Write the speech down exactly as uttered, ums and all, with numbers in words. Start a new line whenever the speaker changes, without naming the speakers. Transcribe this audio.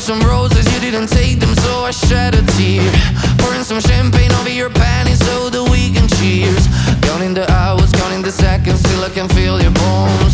some roses, you didn't take them, so I shed a tear. Pouring some champagne over your panties so that we can cheers. Counting the hours, counting the seconds, till I can feel your bones.